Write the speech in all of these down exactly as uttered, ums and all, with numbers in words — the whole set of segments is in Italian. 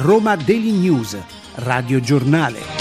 Roma Daily News, Radio Giornale.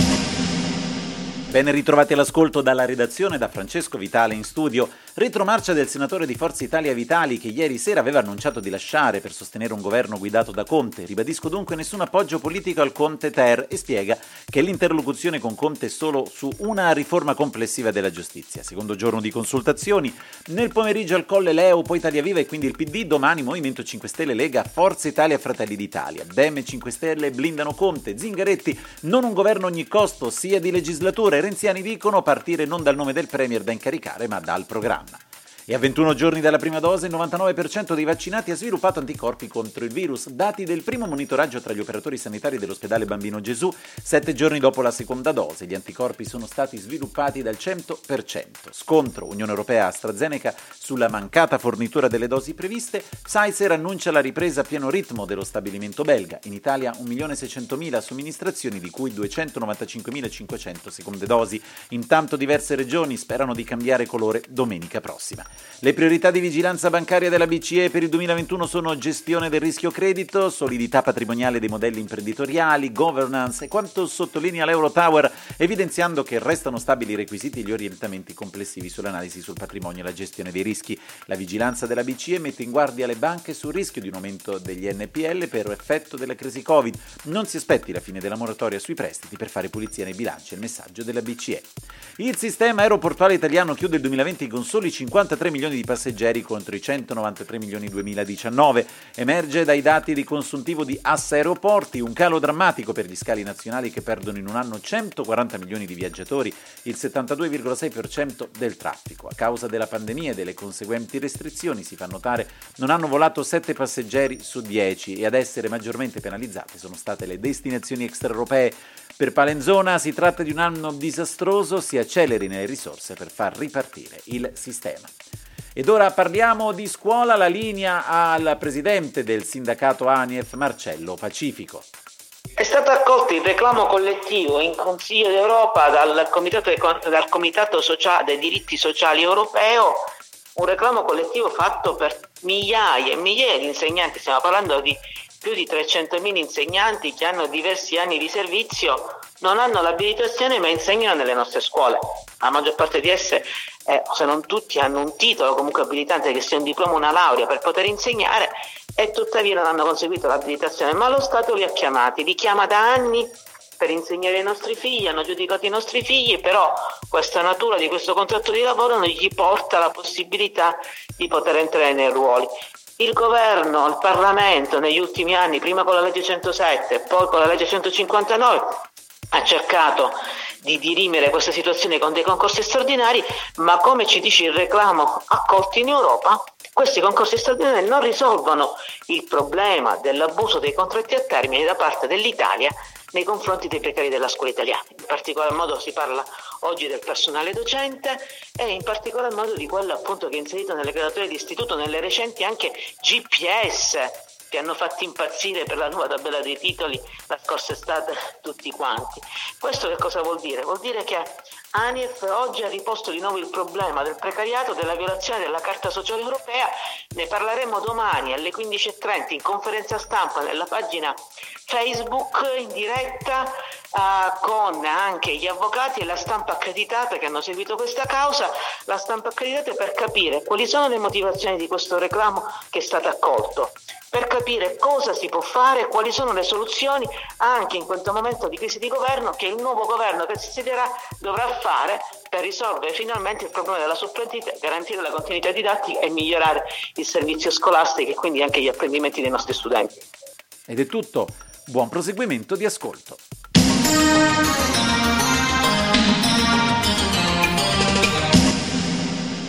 Ben ritrovati all'ascolto dalla redazione, da Francesco Vitale in studio. Retromarcia del senatore di Forza Italia Vitali, che ieri sera aveva annunciato di lasciare per sostenere un governo guidato da Conte. Ribadisco dunque nessun appoggio politico al Conte Ter e spiega che l'interlocuzione con Conte è solo su una riforma complessiva della giustizia. Secondo giorno di consultazioni, nel pomeriggio al Colle Leo, poi Italia Viva e quindi il P D, domani Movimento cinque Stelle, Lega, Forza Italia, Fratelli d'Italia. Dem e cinque Stelle blindano Conte, Zingaretti, non un governo a ogni costo, sia di legislatura. Renziani dicono partire non dal nome del premier da incaricare, ma dal programma. E a ventuno giorni dalla prima dose, il novantanove per cento dei vaccinati ha sviluppato anticorpi contro il virus. Dati del primo monitoraggio tra gli operatori sanitari dell'ospedale Bambino Gesù, sette giorni dopo la seconda dose. Gli anticorpi sono stati sviluppati dal cento per cento. Scontro Unione Europea AstraZeneca sulla mancata fornitura delle dosi previste. Pfizer annuncia la ripresa a pieno ritmo dello stabilimento belga. In Italia un milione seicentomila somministrazioni, di cui duecentonovantacinquemilacinquecento seconde dosi. Intanto diverse regioni sperano di cambiare colore domenica prossima. Le priorità di vigilanza bancaria della B C E per il duemilaventuno sono gestione del rischio credito, solidità patrimoniale dei modelli imprenditoriali, governance e quanto sottolinea l'Eurotower, evidenziando che restano stabili i requisiti e gli orientamenti complessivi sull'analisi sul patrimonio e la gestione dei rischi. La vigilanza della B C E mette in guardia le banche sul rischio di un aumento degli N P L per effetto della crisi Covid. Non si aspetti la fine della moratoria sui prestiti per fare pulizia nei bilanci, è il messaggio della B C E. Il sistema aeroportuale italiano chiude il duemilaventi con soli cinquantatré milioni di passeggeri contro i centonovantatré milioni duemiladiciannove. Emerge dai dati di consuntivo di Assa Aeroporti un calo drammatico per gli scali nazionali, che perdono in un anno centoquaranta milioni di viaggiatori, il settantadue virgola sei per cento del traffico. A causa della pandemia e delle conseguenti restrizioni, si fa notare, non hanno volato sette passeggeri su dieci, e ad essere maggiormente penalizzate sono state le destinazioni extraeuropee. Per Palenzona si tratta di un anno disastroso, si accelerino le risorse per far ripartire il sistema. Ed ora parliamo di scuola, la linea al presidente del sindacato ANIEF, Marcello Pacifico. È stato accolto il reclamo collettivo in Consiglio d'Europa dal Comitato, dal Comitato Sociale, dei diritti sociali europeo, un reclamo collettivo fatto per migliaia e migliaia di insegnanti. Stiamo parlando di più di trecentomila insegnanti che hanno diversi anni di servizio, non hanno l'abilitazione ma insegnano nelle nostre scuole. La maggior parte di esse, eh, se non tutti, hanno un titolo comunque abilitante, che sia un diploma o una laurea, per poter insegnare, e tuttavia non hanno conseguito l'abilitazione. Ma lo Stato li ha chiamati, li chiama da anni per insegnare ai nostri figli, hanno giudicato i nostri figli, però questa natura di questo contratto di lavoro non gli porta la possibilità di poter entrare nei ruoli. Il governo, il Parlamento negli ultimi anni, prima con la legge centosette, poi con la legge centocinquantanove, ha cercato di dirimere questa situazione con dei concorsi straordinari, ma come ci dice il reclamo accolto in Europa, questi concorsi straordinari non risolvono il problema dell'abuso dei contratti a termine da parte dell'Italia nei confronti dei precari della scuola italiana. In particolar modo si parla oggi del personale docente e in particolar modo di quello appunto che è inserito nelle graduatorie di istituto, nelle recenti anche G P S, che hanno fatto impazzire per la nuova tabella dei titoli la scorsa estate tutti quanti. Questo che cosa vuol dire? Vuol dire che ANIEF oggi ha riposto di nuovo il problema del precariato, della violazione della Carta Sociale Europea. Ne parleremo domani alle quindici e trenta in conferenza stampa nella pagina Facebook in diretta uh, con anche gli avvocati e la stampa accreditata che hanno seguito questa causa, la stampa accreditata, per capire quali sono le motivazioni di questo reclamo che è stato accolto, per capire cosa si può fare, quali sono le soluzioni anche in questo momento di crisi di governo che il nuovo governo che si siederà dovrà fare per risolvere finalmente il problema della supplenità, garantire la continuità didattica e migliorare il servizio scolastico e quindi anche gli apprendimenti dei nostri studenti. Ed è tutto, buon proseguimento di ascolto.